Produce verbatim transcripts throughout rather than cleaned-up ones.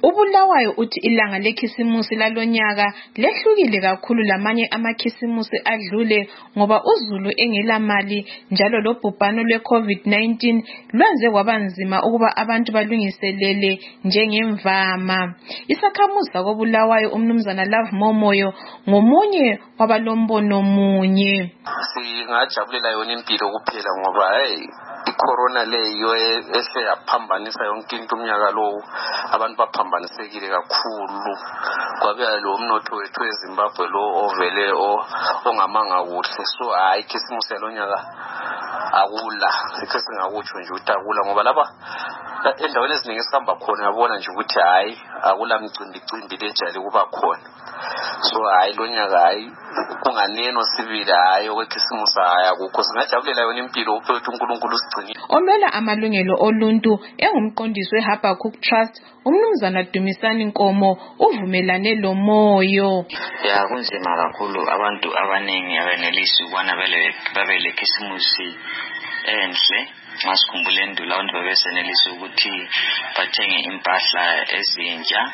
uBulawayo uthi ilanga lekhisimusi lalonyaka lehlukile kakhulu lamanye amakhisimusi adlule ngoba uZulu engelamali njalo lobhubhano lwe-COVID nineteen lwenze kwabanzima ukuba abantu balungiselele njengemvama. Isakhamuzi koBulawayo umnumzana Love Momoyo ngomunye wabalombono munye. Singajabulela yona impilo kuphela ngoba hey icorona leyo ehle yaphambanisa yonke into umnyaka lo abantu baphambanisekile kakhulu kwabe lo umnotho wethu eZimbabwe lo ovele ongamanga kuhle so hayi khisimusi yalonyaka akula sikhe singakutsho nje ukuthi akula ngoba lapha endaweni eziningi esihamba khona yabona nje ukuthi hayi akula mcimbi cimbi lejali kuba khona so hayi lonyaka hayi kunganeno sibili hayi okwekhisimusi hayi akukho singajabulela yona impilo uphethe uNkulunkulu sigcinile. Omela amalungelo oluntu engumqondisi weHabakkuk Trust umnumzana Dumisani Nkomo uvumelane lo moyo. Ya kunzima kakhulu abantu abaningi abenelisi ukwana bele babele khisimusi enhle masikhumbule endula abantu babesenelisa ukuthi bathenge impahla ezintsha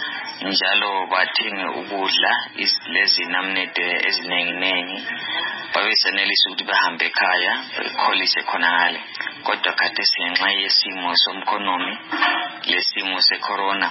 njalo bathenge ukudla lezi namnede ezinenginengi babesenelisa ukuthi bahambe ekhaya bekholise khonale kodwa khathesi ngenxa yesimo somkhonomi lesimo secorona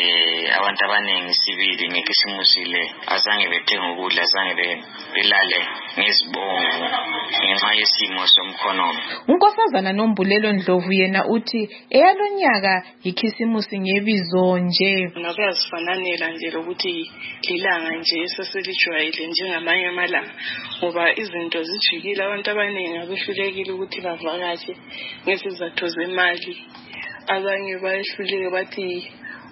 eh abantu abaningi sibili ngekhisimusi le azange bethenge ukudla azange belale ngezibongo ngenxa yesimo somkhonomi. uNkosazana Nombulelo Ndlovu yena uthi eyalonyaka ikhisimusi ngebizo nje ngakuyazifananela nje lokuthi lilanga nje eseselijwayele njengamanye amalanga ngoba izinto zijikile abantu abaningi abehlulekile ukuthi bavakatshe ngesizathu zemali abanye bayehluleke bathi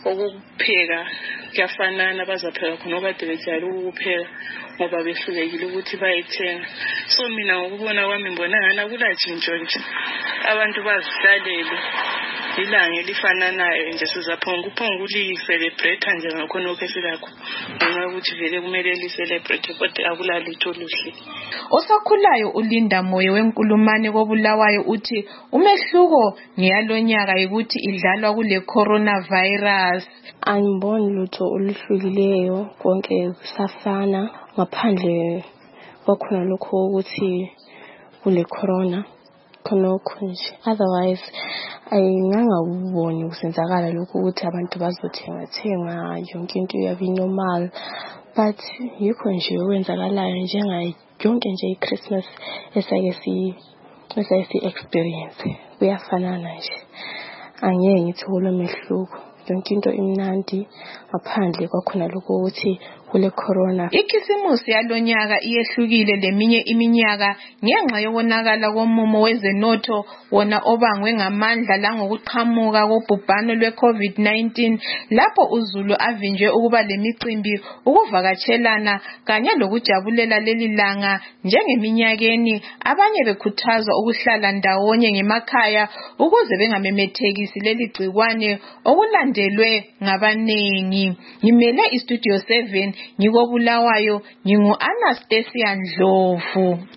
okupheka kuyafanana bazapheka khona okade bejayele ukupheka ngoba behlulekile ukuthi bayithenga so mina ngokubona kwami ngibona ngani akulatshintsho nje abantu bazihlalele ilanga elifananayo nje sizaphonga uphonga ulicelebrate nje ngakhona silakho ngenxa ukuthi vele kumele licelebrate kodwa akulalutho oluhle. Osakhulayo uLinda Moyo wenkulumane koBulawayo uthi umehluko ngiyalonyaka ukuthi idlalwa kule coronavirus. Angiboni lutho oluhlukileyo konke kusafana ngaphandle kwakhona lokho ukuthi kule corona khonokho nje otherwise ayingangaboni kusenzakala lokho ukuthi abantu bazothenga thenga yonke into yabi normal but yikho nje okwenzakalayo njengayo yonke nje iChristmas esake si esake si experience kuyafanana nje angeke ngithi kulomehluko yonke into imnandi ngaphandle kwakhona lokho ukuthi kule corona. Ikhisimusi yalonyaka iyehlukile leminye iminyaka ngenxa yobonakala komumo wezenotho wona obangwe ngamandla langokuqhamuka kobhubhano lwe-COVID nineteen lapho uZulu avinjwe ukuba lemicimbi ukuvakatshelana kanye lokujabulela leli langa njengeminyakeni abanye bekhuthazwa ukuhlala ndawonye ngemakhaya ukuze bengamemethekisi leli gcikwane okulandelwe ngabanengi. Ngimele iStudio seven ngikoBulawayo ngingu Anastasia Ndlovu.